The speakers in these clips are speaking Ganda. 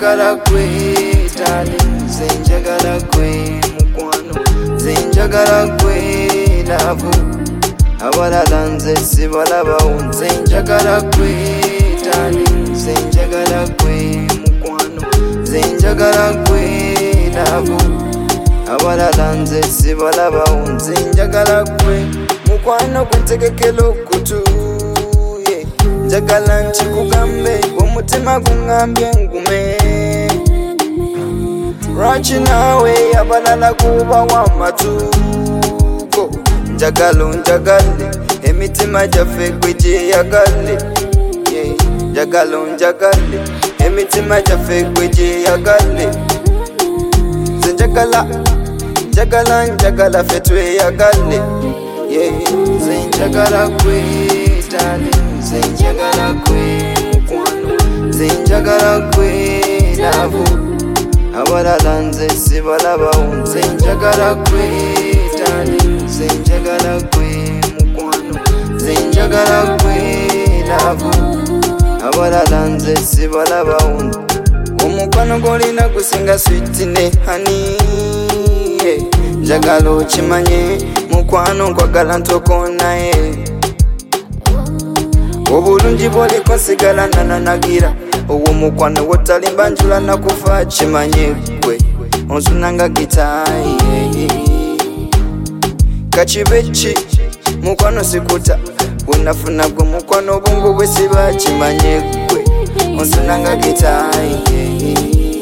njagala gwe darling, nze njagala gwe mukwano, nze njagala gwe love, abalala nze sibalabawo, nze njagala gwe darling, nze njagala gwe mukwano, nze njagala gwe love, abalala nze sibalabawo, nze njagala gwe mukwano gwentegekera okutu, njagala nkikugambe omutima gungambye ngume, lwaki naawe abalala kuba w'amatuuko, njagala onjagale emitima gyaffe gwe gyeyagale, njagala onjagale emitima gyaffe gwe gyeyagale, nze njagala ffe tweyagale, nze njagala gwe darling, nze njagala gwe mukwano, nze njagala gwe love, abalala nze sibalabawo, nze njagala gwe darling, nze njagala gwe mukwano, nze njagala gwe love, abalala nze sibalabawo, omukwano gw'olina gusinga sweet ne honey, njagala okimanye mukwano nkwagala ntokonaye, obulungi bwoliko nsigala nananagira, owo mukwano wotalimba njula nakufa kimanye gwe onsunanga gitaayi, kakibeki mukwano sikuta bwenafuna gwe mukwano obwongo bwe siba kimanye gwe onsunanga gitaayi,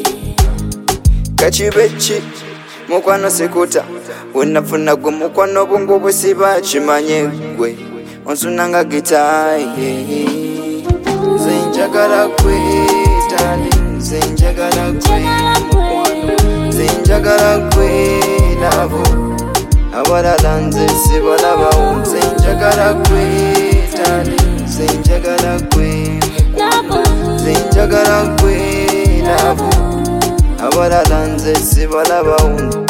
kakibeki mukwano sikuta bwenafuna gwe mukwano obwongo bwe siba kimanye gwe onsunanga gitaayi, nze njagala gwe darling, nze njagala gwe mukwano, nze njagala gwe love, abalala nze sibalabawo, nze njagala gwe darling, nze njagala gwe mukwano, nze njagala gwe love, abalala nze sibalabawo.